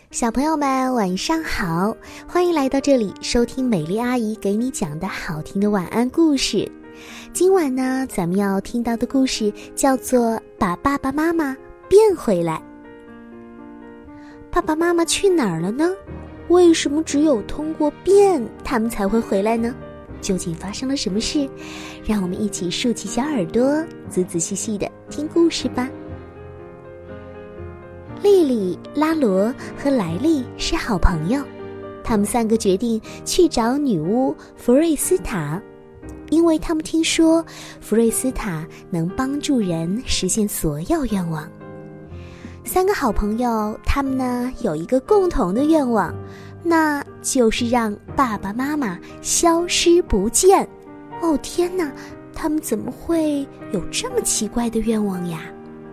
小朋友们晚上好，欢迎来到这里收听美丽阿姨给你讲的好听的晚安故事。今晚呢，咱们要听到的故事叫做把爸爸妈妈变回来。爸爸妈妈去哪儿了呢？为什么只有通过变他们才会回来呢？究竟发生了什么事？让我们一起竖起小耳朵，仔仔细细地听故事吧。莉莉、拉罗和莱利是好朋友，他们三个决定去找女巫弗瑞斯塔，因为他们听说弗瑞斯塔能帮助人实现所有愿望。三个好朋友，他们呢有一个共同的愿望，那就是让爸爸妈妈消失不见。哦天哪，他们怎么会有这么奇怪的愿望呀？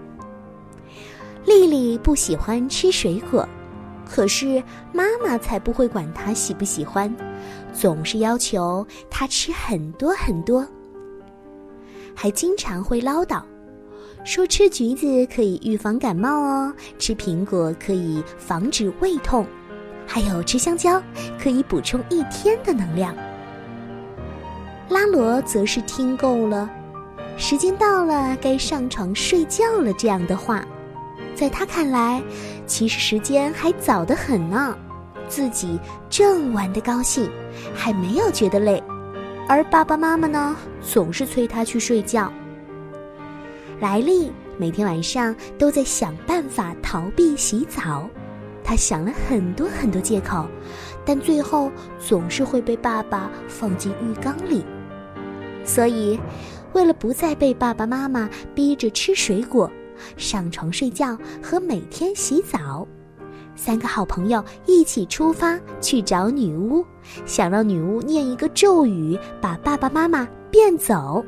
莉莉不喜欢吃水果，可是妈妈才不会管她喜不喜欢，总是要求她吃很多很多，还经常会唠叨，说吃橘子可以预防感冒哦，吃苹果可以防止胃痛，还有吃香蕉可以补充1天的能量。拉罗则是听够了时间到了该上床睡觉了这样的话，在他看来，其实时间还早得很呢，自己正玩得高兴，还没有觉得累，而爸爸妈妈呢，总是催他去睡觉。莱利每天晚上都在想办法逃避洗澡，他想了很多很多借口，但最后总是会被爸爸放进浴缸里。所以，为了不再被爸爸妈妈逼着吃水果、上床睡觉和每天洗澡，三个好朋友一起出发去找女巫，想让女巫念一个咒语，把爸爸妈妈变走。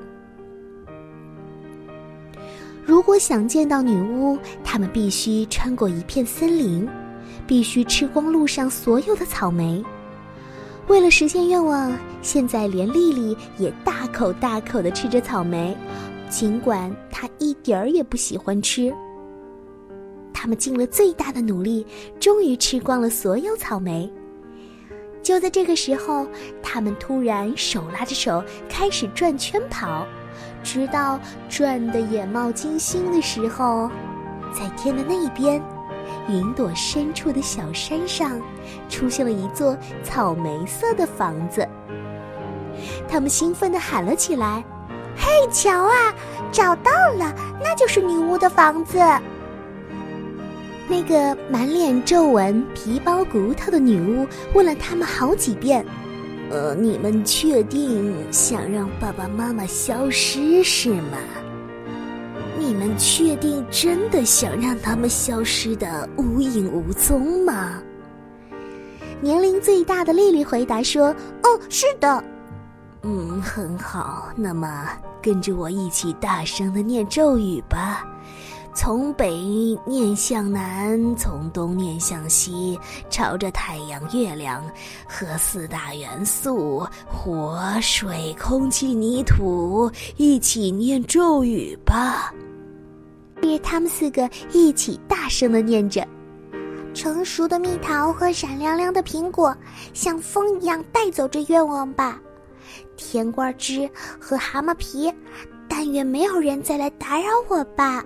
如果想见到女巫，他们必须穿过一片森林，必须吃光路上所有的草莓。为了实现愿望，现在连莉莉也大口大口地吃着草莓，尽管她一点儿也不喜欢吃。他们尽了最大的努力，终于吃光了所有草莓。就在这个时候，他们突然手拉着手开始转圈跑，直到转得眼冒金星的时候，在天的那一边，云朵深处的小山上出现了一座草莓色的房子。他们兴奋地喊了起来，嘿，瞧啊，找到了，那就是女巫的房子。那个满脸皱纹、皮包骨头的女巫问了他们好几遍，你们确定想让爸爸妈妈消失是吗？你们确定真的想让他们消失得无影无踪吗？年龄最大的莉莉回答说，是的。很好，那么跟着我一起大声地念咒语吧。从北念向南，从东念向西，朝着太阳、月亮和4大元素火、水、空气、泥土一起念咒语吧。他们4个一起大声地念着，成熟的蜜桃和闪亮亮的苹果像风一样带走这愿望吧。甜瓜汁和蛤蟆皮，但愿没有人再来打扰我吧。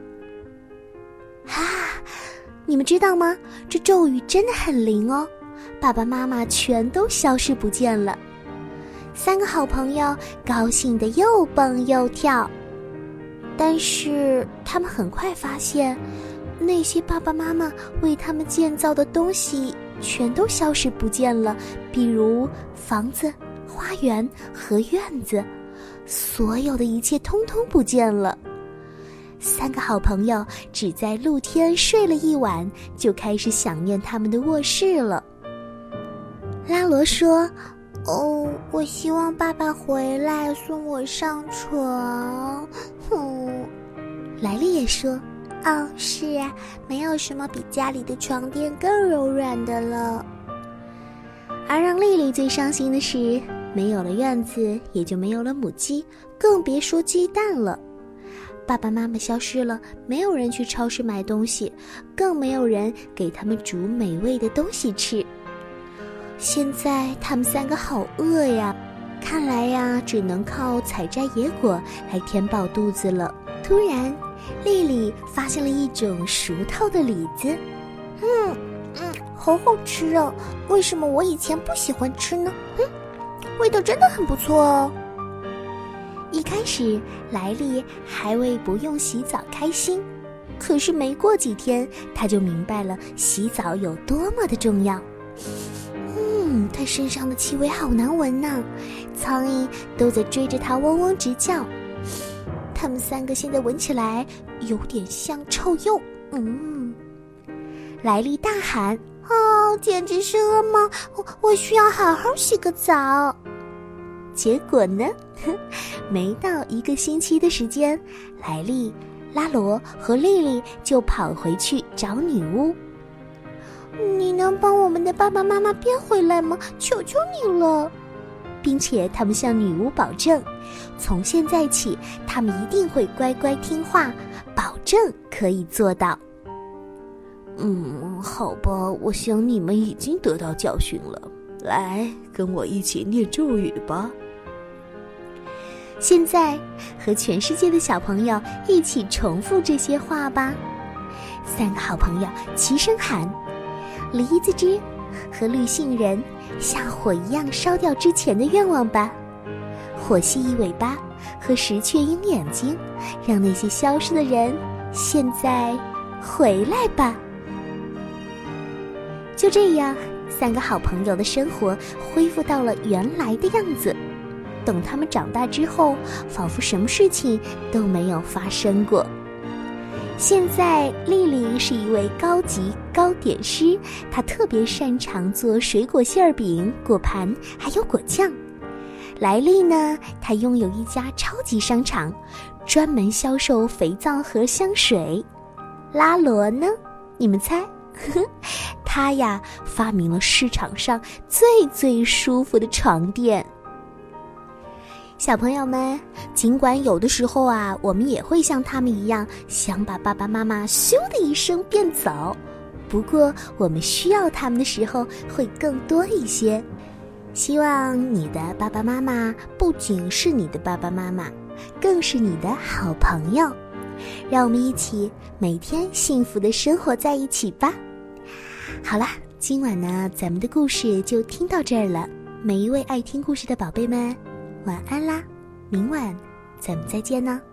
你们知道吗？这咒语真的很灵哦，爸爸妈妈全都消失不见了。3个好朋友高兴得又蹦又跳，但是他们很快发现，那些爸爸妈妈为他们建造的东西全都消失不见了，比如房子、花园和院子，所有的一切通通不见了。3个好朋友只在露天睡了一晚，就开始想念他们的卧室了。拉罗说，我希望爸爸回来送我上床。莱利也说，是啊，没有什么比家里的床垫更柔软的了。而让莉莉最伤心的是，没有了院子，也就没有了母鸡，更别说鸡蛋了。 爸爸妈妈消失了，没有人去超市买东西，更没有人给他们煮美味的东西吃。现在他们3个好饿呀，看来呀，只能靠采摘野果来填饱肚子了。突然，丽丽发现了一种熟透的李子，好好吃哦！为什么我以前不喜欢吃呢？味道真的很不错哦。一开始，莱莉还为不用洗澡开心，可是没过几天，她就明白了洗澡有多么的重要。她身上的气味好难闻呐，苍蝇都在追着她嗡嗡直叫。他们3个现在闻起来有点像臭鼬。莱莉大喊：简直是噩梦！我需要好好洗个澡。结果呢，没到1个星期的时间，莱莉、拉罗和莉莉就跑回去找女巫。你能帮我们的爸爸妈妈变回来吗？求求你了！并且他们向女巫保证，从现在起，他们一定会乖乖听话，保证可以做到。好吧，我想你们已经得到教训了。来，跟我一起念咒语吧。现在，和全世界的小朋友一起重复这些话吧。3个好朋友齐声喊：梨子汁和绿杏仁像火一样烧掉之前的愿望吧，火蜥蜴尾巴和石雀鹰眼睛让那些消失的人现在回来吧。就这样，3个好朋友的生活恢复到了原来的样子。等他们长大之后，仿佛什么事情都没有发生过。现在丽丽是一位高级糕点师，她特别擅长做水果馅儿饼、果盘还有果酱。莱莉呢，她拥有一家超级商场，专门销售肥皂和香水。拉罗呢，你们猜？他呀，发明了市场上最舒服的床垫。小朋友们，尽管有的时候啊，我们也会像他们一样，想把爸爸妈妈咻的一声变走，不过我们需要他们的时候会更多一些。希望你的爸爸妈妈不仅是你的爸爸妈妈，更是你的好朋友。让我们一起每天幸福的生活在一起吧。好了，今晚呢，咱们的故事就听到这儿了。每一位爱听故事的宝贝们，晚安啦，明晚咱们再见呢。